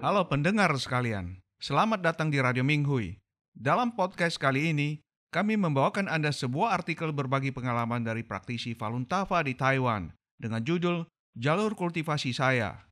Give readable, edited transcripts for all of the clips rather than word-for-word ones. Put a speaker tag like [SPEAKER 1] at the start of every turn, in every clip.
[SPEAKER 1] Halo pendengar sekalian, selamat datang di Radio Minghui. Dalam podcast kali ini, kami membawakan Anda sebuah artikel berbagi pengalaman dari praktisi Falun Tafa di Taiwan dengan judul Jalur Kultivasi Saya.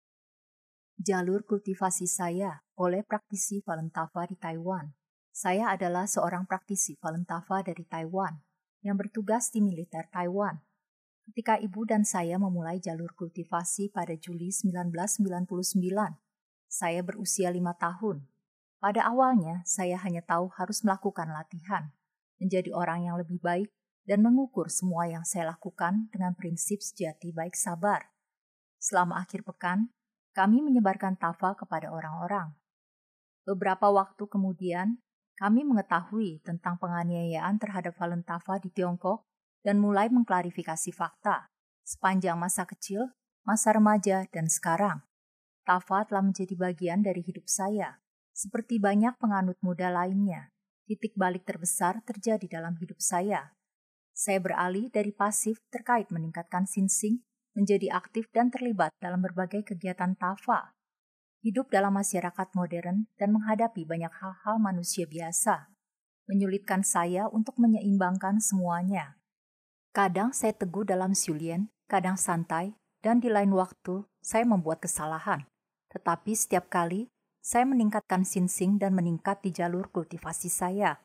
[SPEAKER 2] Jalur kultivasi saya oleh praktisi Falun Tafa di Taiwan. Saya adalah seorang praktisi Falun Tafa dari Taiwan yang bertugas di militer Taiwan. Ketika ibu dan saya memulai jalur kultivasi pada Juli 1999, saya berusia 5 tahun. Pada awalnya, saya hanya tahu harus melakukan latihan, menjadi orang yang lebih baik, dan mengukur semua yang saya lakukan dengan prinsip sejati baik sabar. Selama akhir pekan, kami menyebarkan Tafa kepada orang-orang. Beberapa waktu kemudian, kami mengetahui tentang penganiayaan terhadap Falun Tafa di Tiongkok dan mulai mengklarifikasi fakta. Sepanjang masa kecil, masa remaja, dan sekarang, Tafa telah menjadi bagian dari hidup saya. Seperti banyak penganut muda lainnya, titik balik terbesar terjadi dalam hidup saya. Saya beralih dari pasif terkait meningkatkan sinsing menjadi aktif dan terlibat dalam berbagai kegiatan Tafa. Hidup dalam masyarakat modern dan menghadapi banyak hal-hal manusia biasa, menyulitkan saya untuk menyeimbangkan semuanya. Kadang saya teguh dalam Siulien, kadang santai, dan di lain waktu saya membuat kesalahan. Tetapi setiap kali, saya meningkatkan sinsing dan meningkat di jalur kultivasi saya.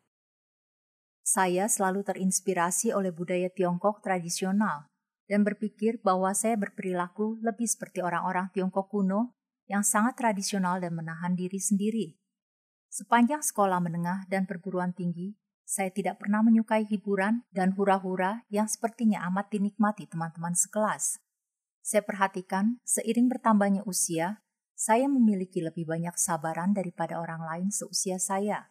[SPEAKER 2] Saya selalu terinspirasi oleh budaya Tiongkok tradisional dan berpikir bahwa saya berperilaku lebih seperti orang-orang Tiongkok kuno yang sangat tradisional dan menahan diri sendiri. Sepanjang sekolah menengah dan perguruan tinggi, saya tidak pernah menyukai hiburan dan hura-hura yang sepertinya amat dinikmati teman-teman sekelas. Saya perhatikan seiring bertambahnya usia, saya memiliki lebih banyak kesabaran daripada orang lain seusia saya.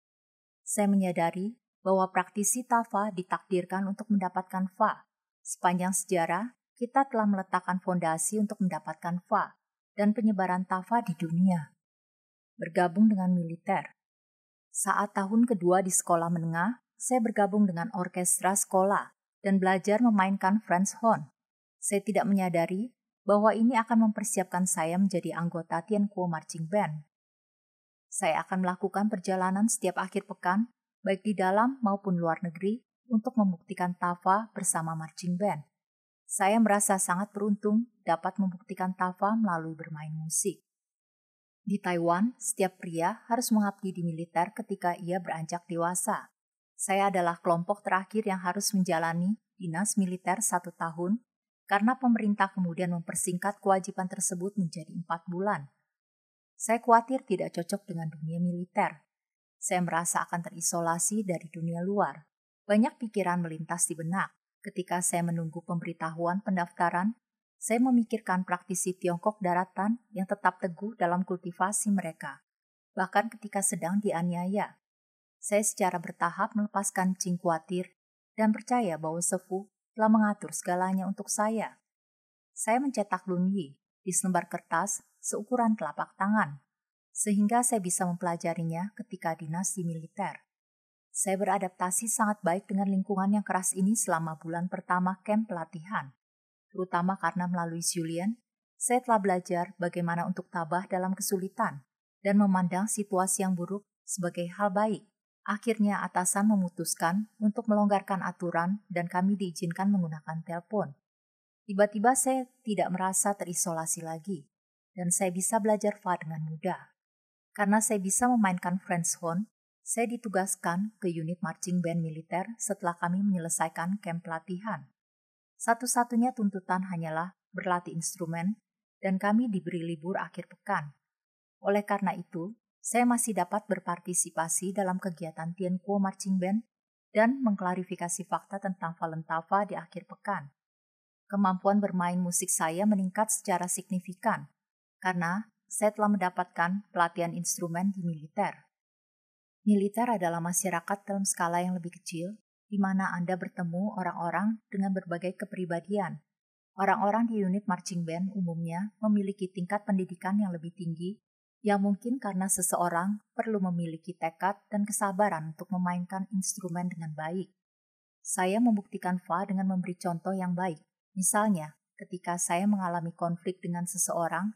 [SPEAKER 2] Saya menyadari bahwa praktisi Tafa ditakdirkan untuk mendapatkan Fa. Sepanjang sejarah, kita telah meletakkan fondasi untuk mendapatkan Fa dan penyebaran Tafa di dunia. Bergabung dengan militer. Saat tahun kedua di sekolah menengah, saya bergabung dengan orkestra sekolah dan belajar memainkan French horn. Saya tidak menyadari bahwa ini akan mempersiapkan saya menjadi anggota Tian Kuo Marching Band. Saya akan melakukan perjalanan setiap akhir pekan, baik di dalam maupun luar negeri, untuk membuktikan Tafa bersama marching band. Saya merasa sangat beruntung dapat membuktikan Tafa melalui bermain musik. Di Taiwan, setiap pria harus mengabdi di militer ketika ia beranjak dewasa. Saya adalah kelompok terakhir yang harus menjalani dinas militer 1 tahun, karena pemerintah kemudian mempersingkat kewajiban tersebut menjadi 4 bulan. Saya khawatir tidak cocok dengan dunia militer. Saya merasa akan terisolasi dari dunia luar. Banyak pikiran melintas di benak. Ketika saya menunggu pemberitahuan pendaftaran, saya memikirkan praktisi Tiongkok daratan yang tetap teguh dalam kultivasi mereka. Bahkan ketika sedang dianiaya, saya secara bertahap melepaskan cing khawatir dan percaya bahwa Sefu telah mengatur segalanya untuk saya. Saya mencetak lunyi di selembar kertas seukuran telapak tangan, sehingga saya bisa mempelajarinya ketika dinas di militer. Saya beradaptasi sangat baik dengan lingkungan yang keras ini selama bulan pertama camp pelatihan, terutama karena melalui Siulien, saya telah belajar bagaimana untuk tabah dalam kesulitan dan memandang situasi yang buruk sebagai hal baik. Akhirnya atasan memutuskan untuk melonggarkan aturan dan kami diizinkan menggunakan telepon. Tiba-tiba saya tidak merasa terisolasi lagi, dan saya bisa belajar Fa dengan mudah. Karena saya bisa memainkan French horn, saya ditugaskan ke unit marching band militer setelah kami menyelesaikan camp pelatihan. Satu-satunya tuntutan hanyalah berlatih instrumen, dan kami diberi libur akhir pekan. Oleh karena itu, saya masih dapat berpartisipasi dalam kegiatan Tian Kuo Marching Band dan mengklarifikasi fakta tentang Falun Tafa di akhir pekan. Kemampuan bermain musik saya meningkat secara signifikan, karena saya telah mendapatkan pelatihan instrumen di militer. Militer adalah masyarakat dalam skala yang lebih kecil, di mana Anda bertemu orang-orang dengan berbagai kepribadian. Orang-orang di unit marching band umumnya memiliki tingkat pendidikan yang lebih tinggi, yang mungkin karena seseorang perlu memiliki tekad dan kesabaran untuk memainkan instrumen dengan baik. Saya membuktikan Fa dengan memberi contoh yang baik. Misalnya, ketika saya mengalami konflik dengan seseorang,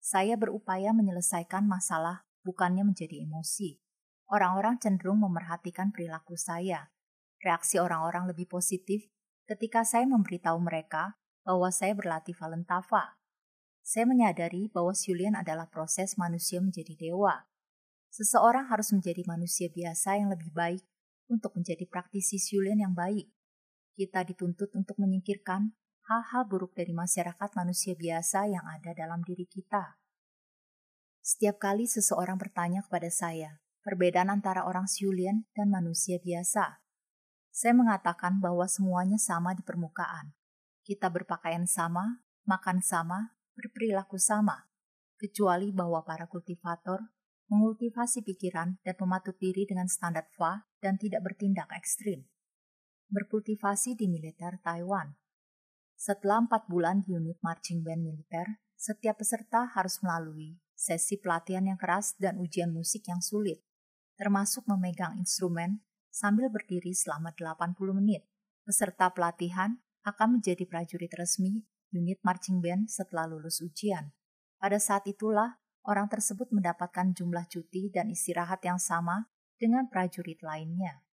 [SPEAKER 2] Saya berupaya menyelesaikan masalah, bukannya menjadi emosi. Orang-orang cenderung memerhatikan perilaku saya. Reaksi orang-orang lebih positif ketika saya memberitahu mereka bahwa saya berlatih Falentava. Saya menyadari bahwa Siulian adalah proses manusia menjadi dewa. Seseorang harus menjadi manusia biasa yang lebih baik untuk menjadi praktisi Siulian yang baik. Kita dituntut untuk menyingkirkan hal-hal buruk dari masyarakat manusia biasa yang ada dalam diri kita. Setiap kali seseorang bertanya kepada saya, perbedaan antara orang Siulian dan manusia biasa, saya mengatakan bahwa semuanya sama di permukaan. Kita berpakaian sama, makan sama, berperilaku sama, kecuali bahwa para kultivator mengkultivasi pikiran dan mematut diri dengan standar Fa dan tidak bertindak ekstrim. Berkultivasi di militer Taiwan. Setelah 4 bulan di unit marching band militer, setiap peserta harus melalui sesi pelatihan yang keras dan ujian musik yang sulit, termasuk memegang instrumen sambil berdiri selama 80 menit. Peserta pelatihan akan menjadi prajurit resmi unit marching band setelah lulus ujian. Pada saat itulah, orang tersebut mendapatkan jumlah cuti dan istirahat yang sama dengan prajurit lainnya.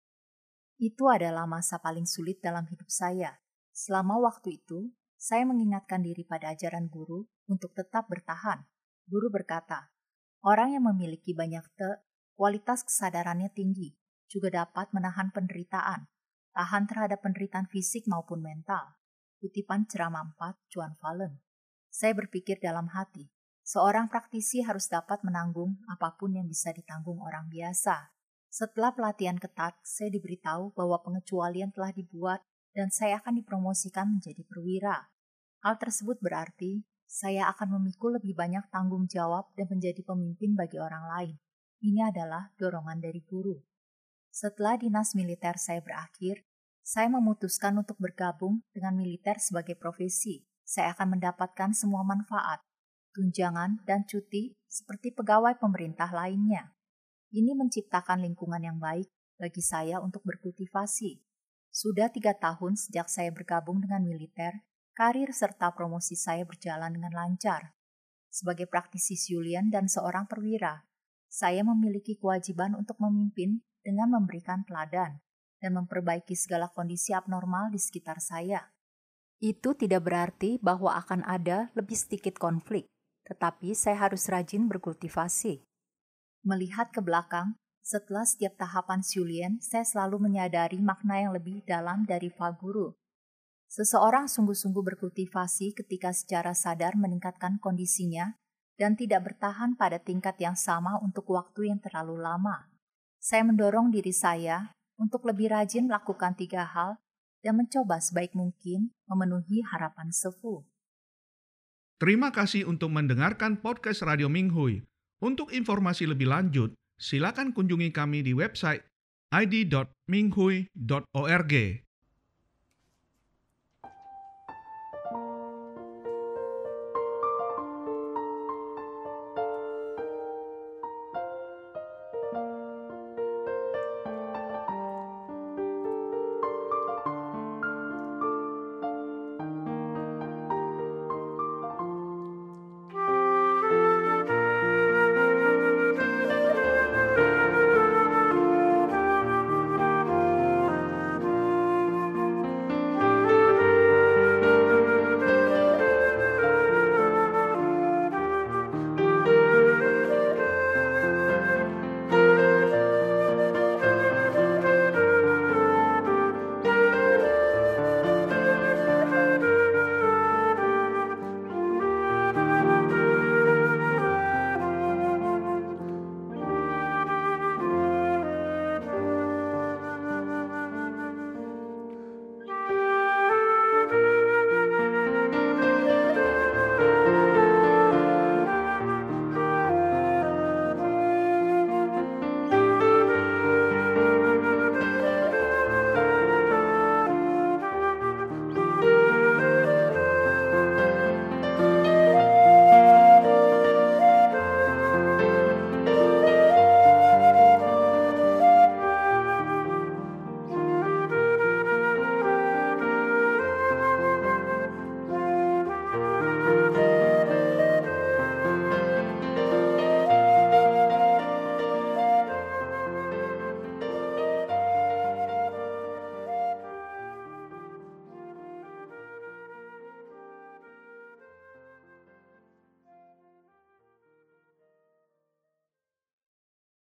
[SPEAKER 2] Itu adalah masa paling sulit dalam hidup saya. Selama waktu itu, saya mengingatkan diri pada ajaran guru untuk tetap bertahan. Guru berkata, orang yang memiliki banyak kualitas kesadarannya tinggi, juga dapat menahan penderitaan, tahan terhadap penderitaan fisik maupun mental. Kutipan ceramah 4 Chuan Falun. Saya berpikir dalam hati, seorang praktisi harus dapat menanggung apapun yang bisa ditanggung orang biasa. Setelah pelatihan ketat, saya diberitahu bahwa pengecualian telah dibuat dan saya akan dipromosikan menjadi perwira. Hal tersebut berarti saya akan memikul lebih banyak tanggung jawab dan menjadi pemimpin bagi orang lain. Ini adalah dorongan dari guru. Setelah dinas militer saya berakhir, saya memutuskan untuk bergabung dengan militer sebagai profesi. Saya akan mendapatkan semua manfaat, tunjangan, dan cuti seperti pegawai pemerintah lainnya. Ini menciptakan lingkungan yang baik bagi saya untuk berkultivasi. Sudah 3 tahun sejak saya bergabung dengan militer, karir serta promosi saya berjalan dengan lancar. Sebagai praktisi Siulian dan seorang perwira, saya memiliki kewajiban untuk memimpin dengan memberikan teladan dan memperbaiki segala kondisi abnormal di sekitar saya. Itu tidak berarti bahwa akan ada lebih sedikit konflik, tetapi saya harus rajin berkultivasi. Melihat ke belakang, setelah setiap tahapan Siulian, saya selalu menyadari makna yang lebih dalam dari Fa Guru. Seseorang sungguh-sungguh berkultivasi ketika secara sadar meningkatkan kondisinya dan tidak bertahan pada tingkat yang sama untuk waktu yang terlalu lama. Saya mendorong diri saya untuk lebih rajin melakukan 3 hal dan mencoba sebaik mungkin memenuhi harapan sepuh.
[SPEAKER 1] Terima kasih untuk mendengarkan podcast Radio Minghui. Untuk informasi lebih lanjut, silakan kunjungi kami di website id.minghui.org.